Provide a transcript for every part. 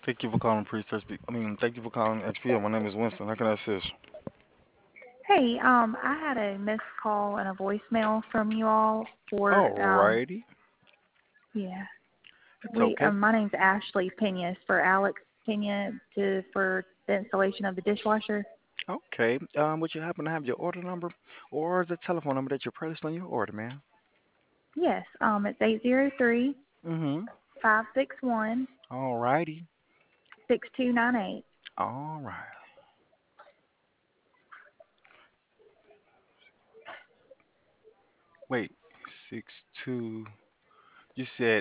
Thank you for calling Pre-Search. Thank you for calling XPO. My name is Winston. How can I assist? Hey, I had a missed call and a voicemail from you all for, Alrighty. yeah. It's okay. My name's Ashley Pena. It's for Alex Pena for the installation of the dishwasher. Okay. Would you happen to have your order number or the telephone number that you placed on your order, ma'am? Yes, it's 803 Mm-hmm. 561 Alrighty. 6298. Alright. Wait. 62. You said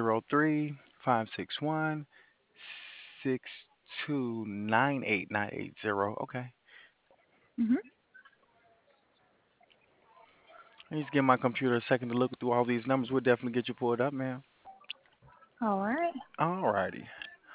803-561-6298-980. Okay. Mm-hmm. I need to give my computer a second to look through all these numbers. We'll definitely get you pulled up, ma'am. All right. Alrighty.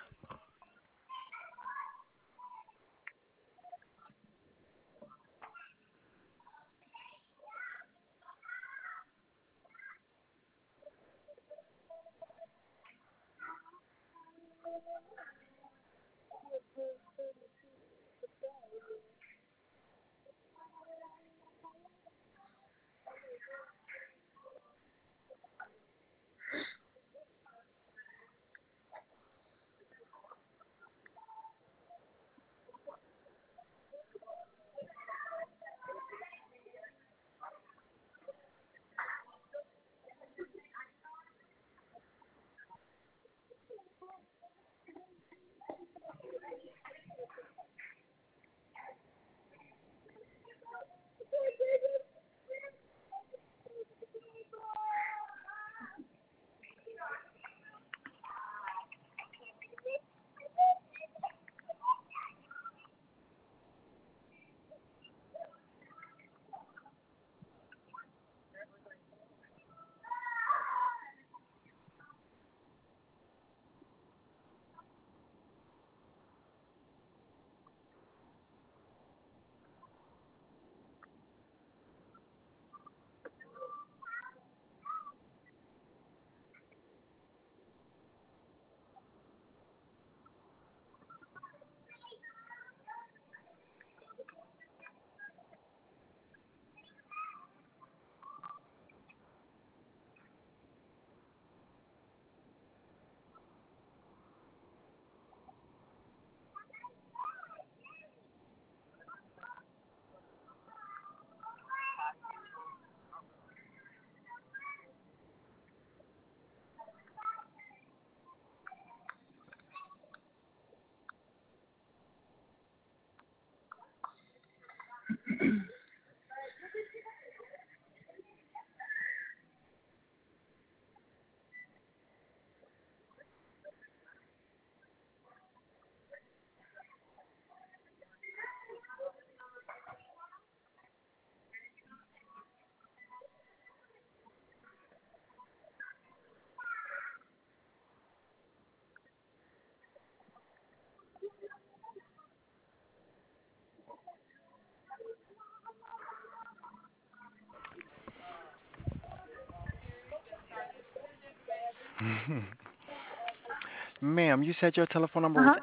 Ma'am, you said your telephone number was Uh-huh.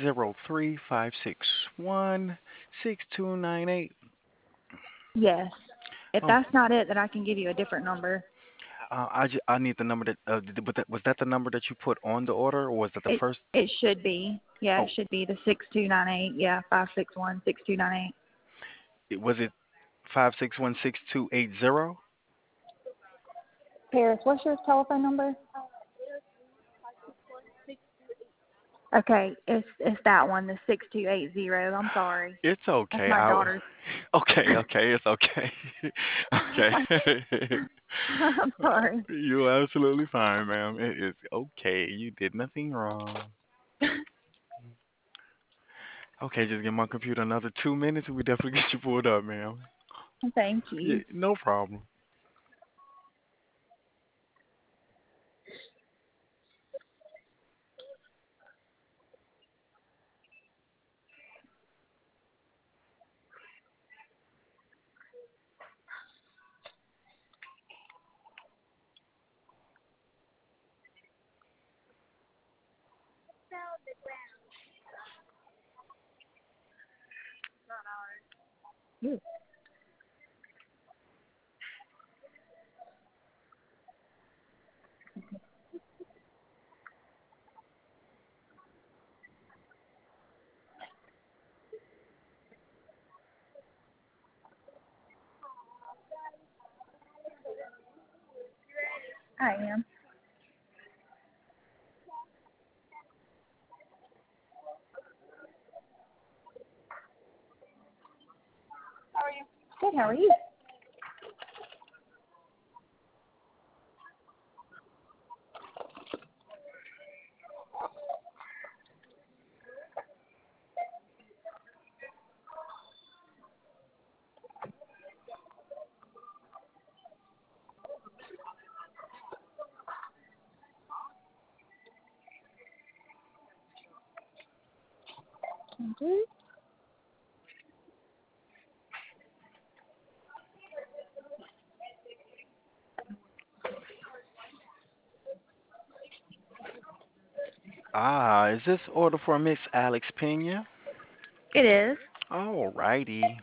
803-561-6298. Yes. If Oh, that's not it, then I can give you a different number. I need the number that, was that the number that you put on the order, or was that the It first? it should be. Yeah, it Oh, should be the 6298. Yeah, 561 6298. was it 561-6280? Paris, what's your telephone number? Okay, it's that one, the 6280. I'm sorry. It's That's okay. my daughter's. Okay, it's okay. Okay. I'm sorry. You're absolutely fine, ma'am. It is okay. You did nothing wrong. Okay, just give my computer another 2 minutes and we definitely get you pulled up, ma'am. Thank Yeah, you. no problem. Ooh. I am. Good. How are you? Okay. Is this order for Miss Alex Pena? It is. All righty.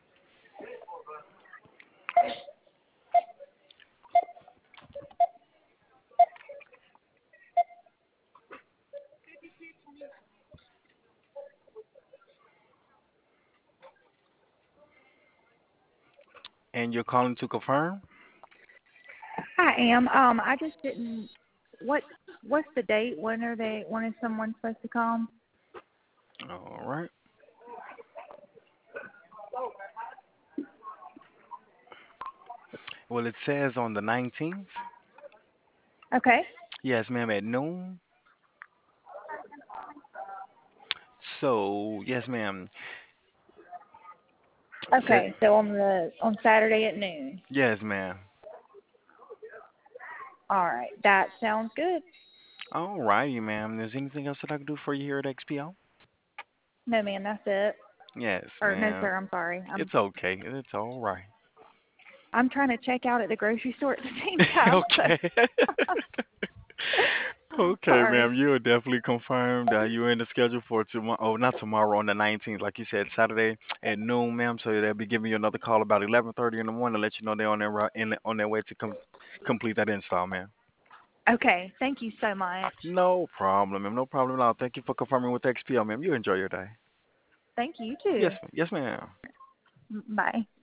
And you're calling to confirm? I am. I just didn't. What What's the date? When is someone supposed to come? All right. Well, it says on the 19th. Okay. Yes, ma'am, at noon. So, yes, ma'am. Said, Okay. So on Saturday at noon. yes, ma'am. All right. That sounds good. All righty, ma'am. Is anything else that I can do for you here at XPO? No, man. That's it. Yes, Or no, ma'am. sir. I'm sorry. It's okay. It's all right. I'm trying to check out at the grocery store at the same time. Okay. So Okay, sorry. ma'am. You are definitely confirmed. You're in the schedule for tomorrow. Oh, not tomorrow, on the 19th, like you said, Saturday at noon, ma'am. So they'll be giving you another call about 11:30 in the morning to let you know they're on their on their way to complete that install, ma'am. Okay. Thank you so much. No problem, ma'am. No problem at all. Thank you for confirming with XPO, ma'am. You enjoy your day. Thank you Yes, too. yes, ma'am. Bye.